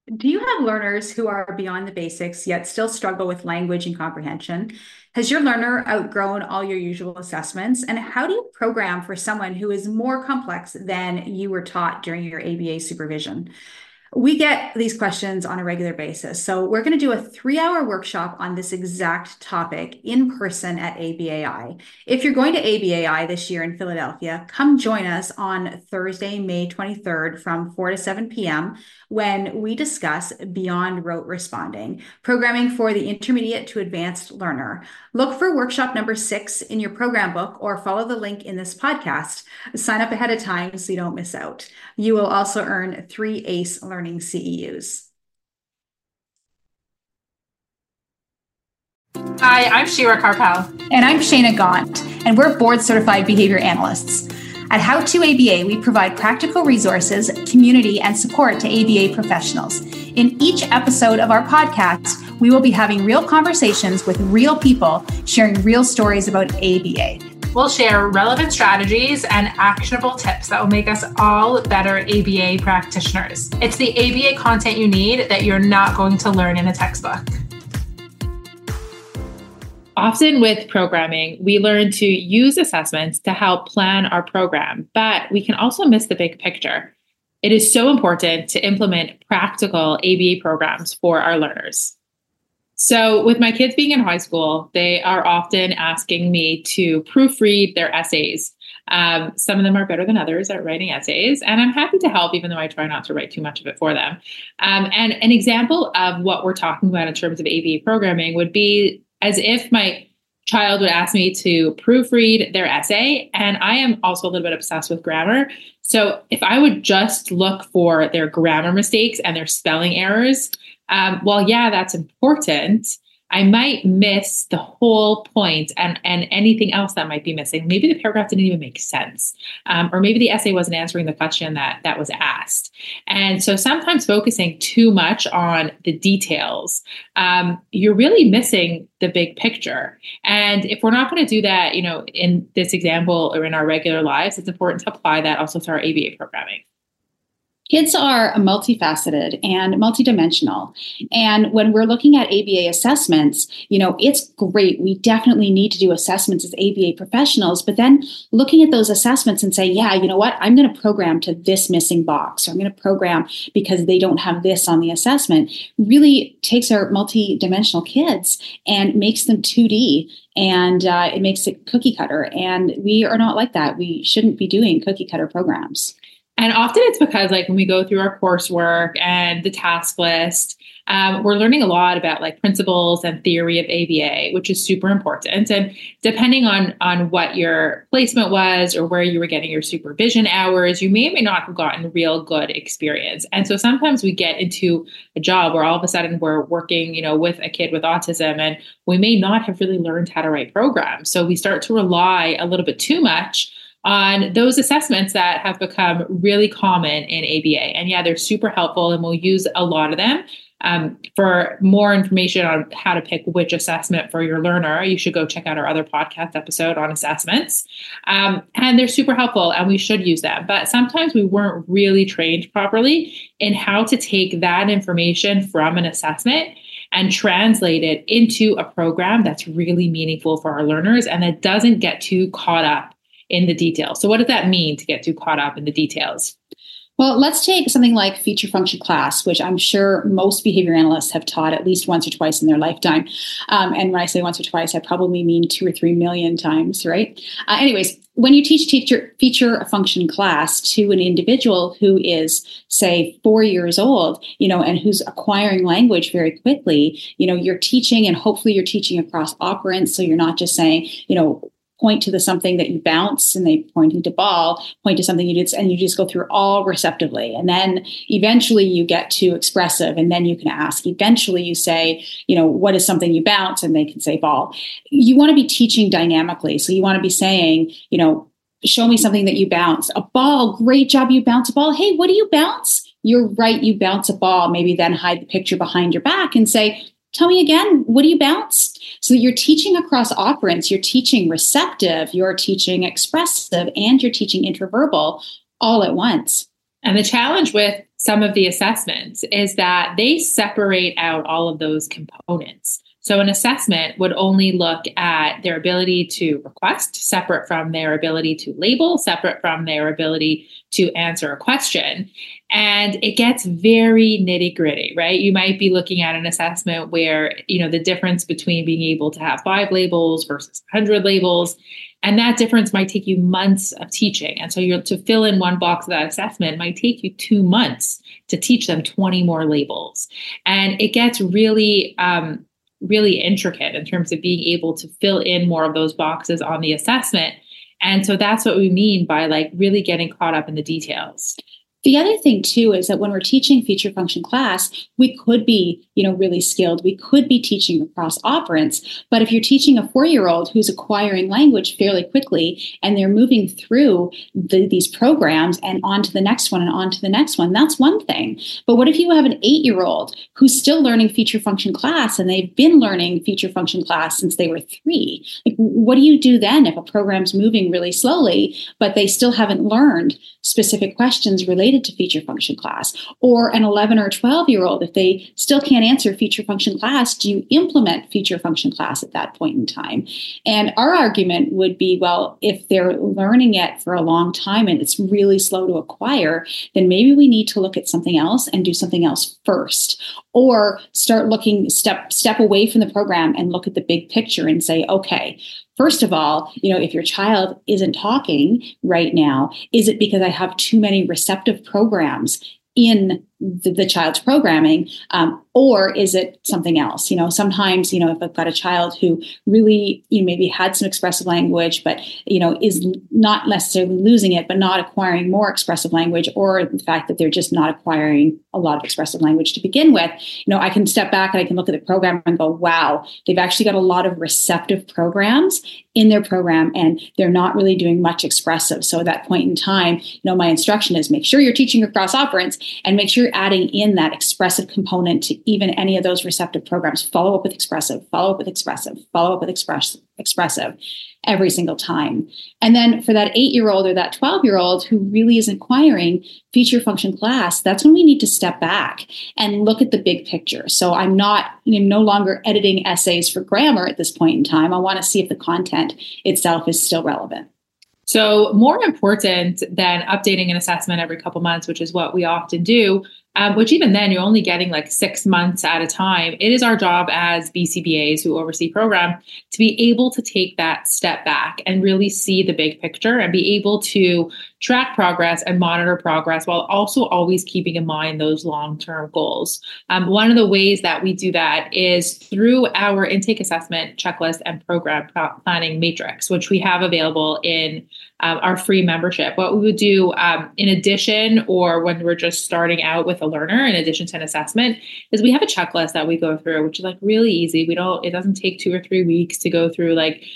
Do you have learners who are beyond the basics yet still struggle with language and comprehension? Has your learner outgrown all your usual assessments? And how do you program for someone who is more complex than you were taught during your ABA supervision? We get these questions on a regular basis. So, we're going to do a 3 hour workshop on this exact topic in person at ABAI. If you're going to ABAI this year in Philadelphia, come join us on Thursday, May 23rd from 4 to 7 p.m. when we discuss Beyond Rote Responding, programming for the intermediate to advanced learner. Look for workshop number 6 in your program book or follow the link in this podcast. Sign up ahead of time so you don't miss out. You will also earn 3 ACE Learning CEUs. Hi, I'm Shira Carpel. And I'm Shayna Gaunt, and we're board certified behavior analysts. At How to ABA, we provide practical resources, community, and support to ABA professionals. In each episode of our podcast, we will be having real conversations with real people, sharing real stories about ABA. We'll share relevant strategies and actionable tips that will make us all better ABA practitioners. It's the ABA content you need that you're not going to learn in a textbook. Often with programming, we learn to use assessments to help plan our program, but we can also miss the big picture. It is so important to implement practical ABA programs for our learners. So with my kids being in high school, they are often asking me to proofread their essays. Some of them are better than others at writing essays, and I'm happy to help, even though I try not to write too much of it for them. And an example of what we're talking about in terms of ABA programming would be as if my child would ask me to proofread their essay, and I am also a little bit obsessed with grammar. So if I would just look for their grammar mistakes and their spelling errors, well, yeah, that's important. I might miss the whole point and anything else that might be missing. Maybe the paragraph didn't even make sense. Or maybe the essay wasn't answering the question that was asked. And so sometimes focusing too much on the details, you're really missing the big picture. And if we're not going to do that, in this example or in our regular lives, it's important to apply that also to our ABA programming. Kids are multifaceted and multidimensional. And when we're looking at ABA assessments, it's great. We definitely need to do assessments as ABA professionals, but then looking at those assessments and say, yeah, you know what? I'm going to program to this missing box, or I'm going to program because they don't have this on the assessment, really takes our multidimensional kids and makes them 2D. And it makes it cookie cutter. And we are not like that. We shouldn't be doing cookie cutter programs. And often it's because when we go through our coursework and the task list, we're learning a lot about principles and theory of ABA, which is super important. And depending on what your placement was or where you were getting your supervision hours, you may or may not have gotten real good experience. And so sometimes we get into a job where all of a sudden we're working, with a kid with autism, and we may not have really learned how to write programs. So we start to rely a little bit too much on those assessments that have become really common in ABA. And yeah, they're super helpful, and we'll use a lot of them. For more information on how to pick which assessment for your learner, you should go check out our other podcast episode on assessments. And they're super helpful, and we should use them. But sometimes we weren't really trained properly in how to take that information from an assessment and translate it into a program that's really meaningful for our learners and that doesn't get too caught up in the details. So what does that mean to get too caught up in the details? Well, let's take something like feature function class, which I'm sure most behavior analysts have taught at least once or twice in their lifetime. And when I say once or twice, I probably mean 2 or 3 million times, right? Anyways, when you teach feature function class to an individual who is, say, 4 years old, and who's acquiring language very quickly, you're teaching, and hopefully you're teaching across operands. So you're not just saying, point to the something that you bounce and they pointing to ball, point to something you did, and you just go through all receptively. And then eventually you get to expressive, and then you can ask. Eventually you say, what is something you bounce? And they can say ball. You want to be teaching dynamically. So you want to be saying, show me something that you bounce. A ball, great job, you bounce a ball. Hey, what do you bounce? You're right, you bounce a ball. Maybe then hide the picture behind your back and say, tell me again, what do you bounce? So you're teaching across operands, you're teaching receptive, you're teaching expressive, and you're teaching interverbal all at once. And the challenge with some of the assessments is that they separate out all of those components. So an assessment would only look at their ability to request, separate from their ability to label, separate from their ability to answer a question. And it gets very nitty gritty, right? You might be looking at an assessment where, the difference between being able to have 5 labels versus 100 labels, and that difference might take you months of teaching. And so to fill in one box of that assessment might take you 2 months to teach them 20 more labels. And it gets really, really intricate in terms of being able to fill in more of those boxes on the assessment. And so that's what we mean by really getting caught up in the details. The other thing too is that when we're teaching feature function class, we could be, really skilled. We could be teaching across operants. But if you're teaching a 4-year-old who's acquiring language fairly quickly and they're moving through these programs and on to the next one and on to the next one, that's one thing. But what if you have an 8-year-old who's still learning feature function class and they've been learning feature function class since they were 3? What do you do then if a program's moving really slowly, but they still haven't learned specific questions related to feature function class? Or an 11 or 12-year-old, if they still can't answer feature function class, do you implement feature function class at that point in time? And our argument would be, well, if they're learning it for a long time and it's really slow to acquire, then maybe we need to look at something else and do something else first. Or start looking, step away from the program and look at the big picture and say, okay, first of all, if your child isn't talking right now, is it because I have too many receptive programs in the child's programming, or is it something else? Sometimes, if I've got a child who really, maybe had some expressive language, but, is not necessarily losing it, but not acquiring more expressive language, or the fact that they're just not acquiring a lot of expressive language to begin with, I can step back and I can look at the program and go, wow, they've actually got a lot of receptive programs in their program and they're not really doing much expressive. So at that point in time, my instruction is make sure you're teaching across operants and make sure you're adding in that expressive component to even any of those receptive programs. Follow up with expressive, follow up with expressive, follow up with expressive every single time. And then for that 8-year-old or that 12-year-old who really is acquiring feature function class, that's when we need to step back and look at the big picture. So I'm no longer editing essays for grammar at this point in time. I want to see if the content itself is still relevant. So more important than updating an assessment every couple months, which is what we often do, which even then you're only getting 6 months at a time. It is our job as BCBAs who oversee program to be able to take that step back and really see the big picture and be able to track progress and monitor progress while also always keeping in mind those long-term goals. One of the ways that we do that is through our intake assessment checklist and program planning matrix, which we have available in our free membership. What we would do in addition, or when we're just starting out with a learner, in addition to an assessment, is we have a checklist that we go through, which is really easy. It doesn't take 2 or 3 weeks to go through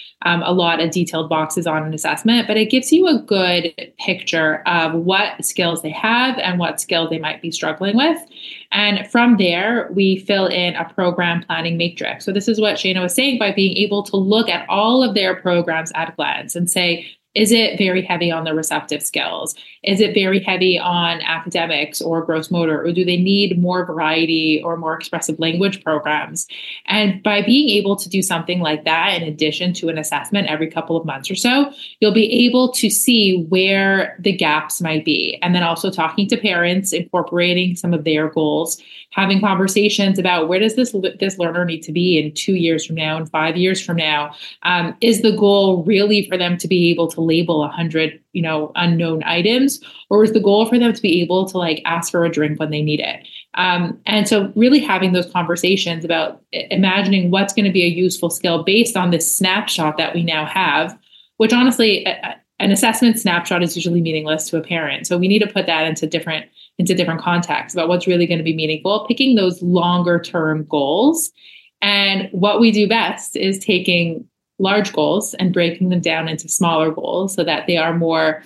a lot of detailed boxes on an assessment, but it gives you a good picture of what skills they have and what skills they might be struggling with. And from there, we fill in a program planning matrix. So this is what Shayna was saying, by being able to look at all of their programs at a glance and say, is it very heavy on the receptive skills? Is it very heavy on academics or gross motor? Or do they need more variety or more expressive language programs? And by being able to do something like that, in addition to an assessment every couple of months or so, you'll be able to see where the gaps might be. And then also talking to parents, incorporating some of their goals, having conversations about where does this learner need to be in 2 years from now and 5 years from now? Is the goal really for them to be able to label 100, unknown items, or is the goal for them to be able to ask for a drink when they need it? And so really having those conversations about imagining what's going to be a useful skill based on this snapshot that we now have, which honestly, an assessment snapshot is usually meaningless to a parent. So we need to put that into different contexts about what's really going to be meaningful, picking those longer term goals. And what we do best is taking large goals and breaking them down into smaller goals so that they are more,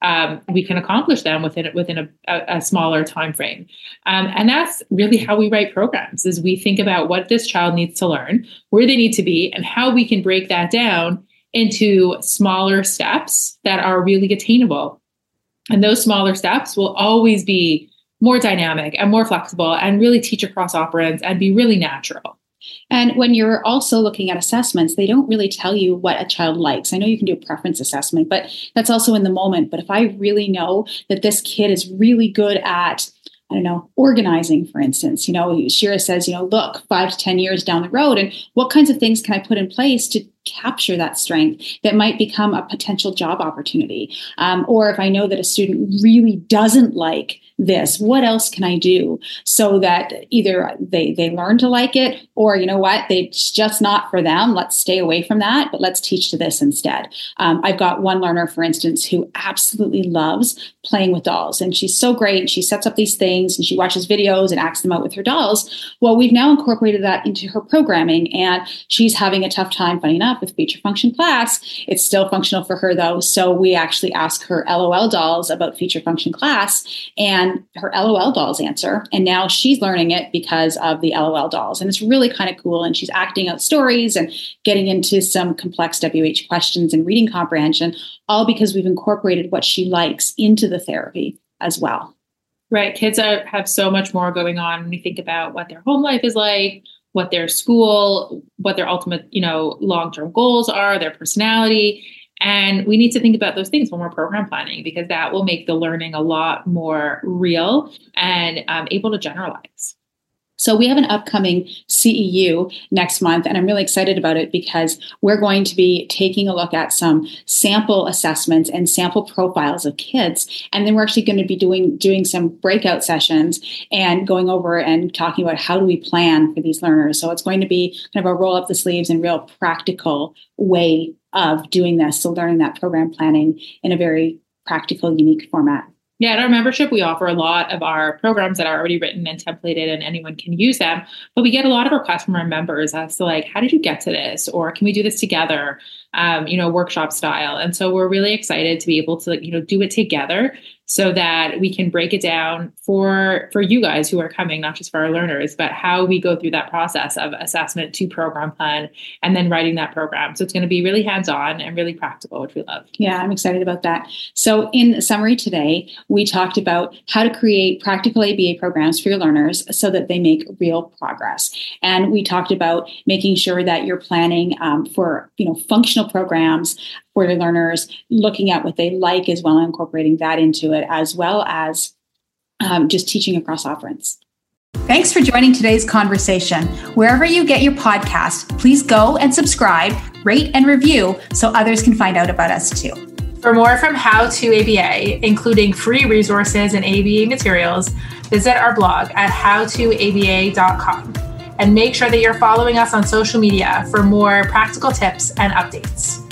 we can accomplish them within a smaller time frame. And that's really how we write programs, is we think about what this child needs to learn, where they need to be, and how we can break that down into smaller steps that are really attainable. And those smaller steps will always be more dynamic and more flexible and really teach across operants and be really natural. And when you're also looking at assessments, they don't really tell you what a child likes. I know you can do a preference assessment, but that's also in the moment. But if I really know that this kid is really good at, I don't know, organizing, for instance, Shira says, look, 5 to 10 years down the road, and what kinds of things can I put in place to capture that strength that might become a potential job opportunity? Or if I know that a student really doesn't like this, what else can I do so that either they learn to like it, or it's just not for them. Let's stay away from that, but let's teach to this instead. I've got one learner, for instance, who absolutely loves playing with dolls, and she's so great. She sets up these things and she watches videos and acts them out with her dolls. Well, we've now incorporated that into her programming, and she's having a tough time, funny enough, with feature function class. It's still functional for her though. So we actually ask her LOL dolls about feature function class, and her LOL dolls answer. And now she's learning it because of the LOL dolls. And it's really kind of cool. And she's acting out stories and getting into some complex WH questions and reading comprehension, all because we've incorporated what she likes into the therapy as well. Right. Kids have so much more going on when you think about what their home life is like, what their school, what their ultimate, long-term goals are, their personality. And we need to think about those things when we're program planning, because that will make the learning a lot more real and able to generalize. So we have an upcoming CEU next month, and I'm really excited about it because we're going to be taking a look at some sample assessments and sample profiles of kids. And then we're actually going to be doing some breakout sessions and going over and talking about how do we plan for these learners. So it's going to be kind of a roll up the sleeves and real practical way of doing this. So learning that program planning in a very practical, unique format. Yeah, at our membership, we offer a lot of our programs that are already written and templated and anyone can use them. But we get a lot of requests from our members as to how did you get to this? Or can we do this together? Workshop style. And so we're really excited to be able to, do it together so that we can break it down for you guys who are coming, not just for our learners, but how we go through that process of assessment to program plan and then writing that program. So it's going to be really hands-on and really practical, which we love. Yeah, I'm excited about that. So in summary today, we talked about how to create practical ABA programs for your learners so that they make real progress. And we talked about making sure that you're planning for, functional programs for your learners, looking at what they like as well, and incorporating that into it, as well as just teaching across operants. Thanks for joining today's conversation. Wherever you get your podcast, please go and subscribe, rate, and review so others can find out about us too. For more from How to ABA, including free resources and ABA materials, visit our blog at howtoaba.com. And make sure that you're following us on social media for more practical tips and updates.